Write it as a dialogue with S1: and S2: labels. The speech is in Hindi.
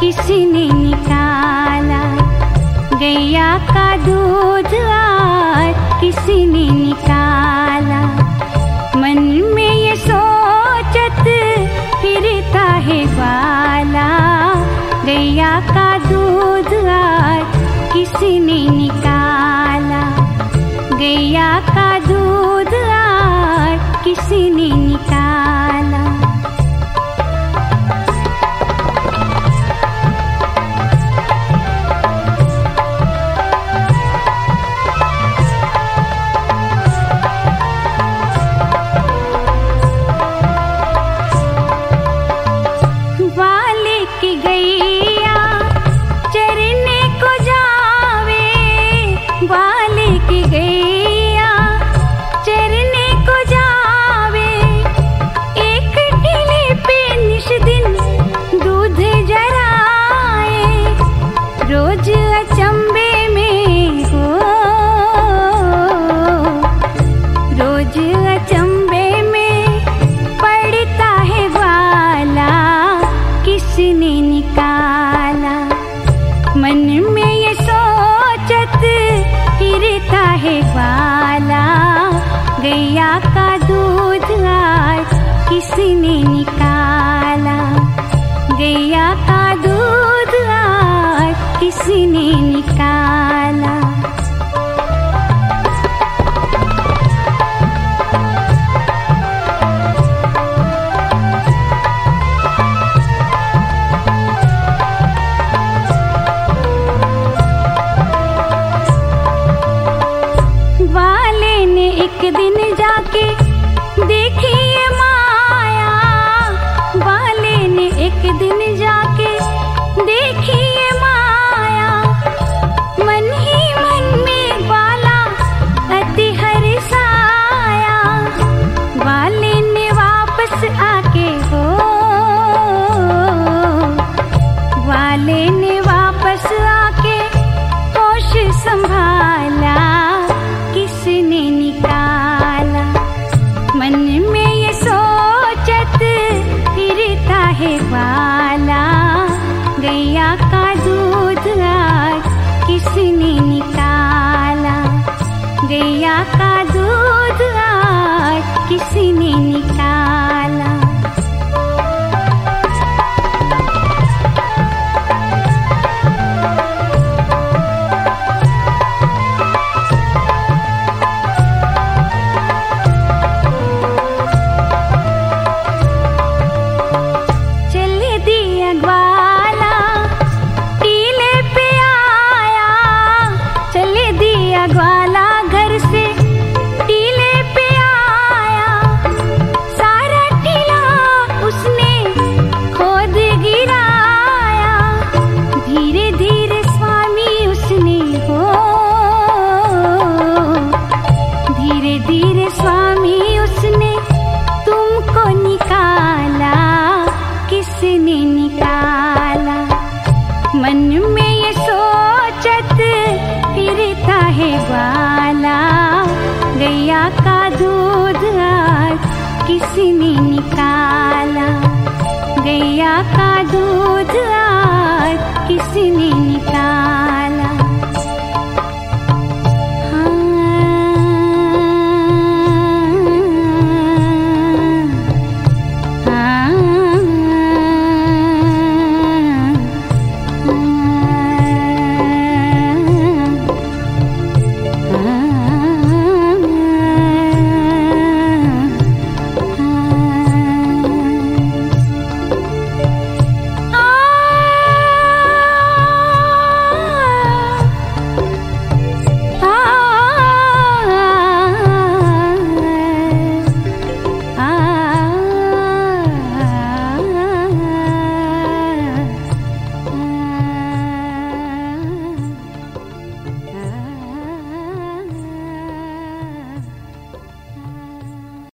S1: किसने निकाला, गैया का दूध आज किसने निकाला। मन में ये सोचत फिरता है ग्वाला, गैया का दूध आज किसने निकाला, गैया का दूध आज किसने निकाला। मन में ये सोचत फिरता है ग्वाला, गैया का दूध आज किसने निकाला, गैया का दूध आज किसने निकाला। एक दिन जाके देखी ये माया, वाले ने एक दिन जाके देखी ये माया, मन ही मन में ग्वाला अति हर्षाया। वाले ने वापस आके हो, वाले ने वापस आके होश संभाला, किसने निकाला। मन में ये सोचत फिरता है ग्वाला, गैया का दूध आज किसने निकाला, गैया का दूध आज किसने निकाला। ग्वाला घर से टीले पे आया, सारा टीला उसने खोद गिराया। धीरे धीरे स्वामी उसने हो, धीरे धीरे स्वामी उसने तुमको निकाला, किसने निकाला। मन में ये सोचत फिरता है ग्वाला, गैया का दूध आज किसने निकाला, गैया का दूध आज किसने निकाला।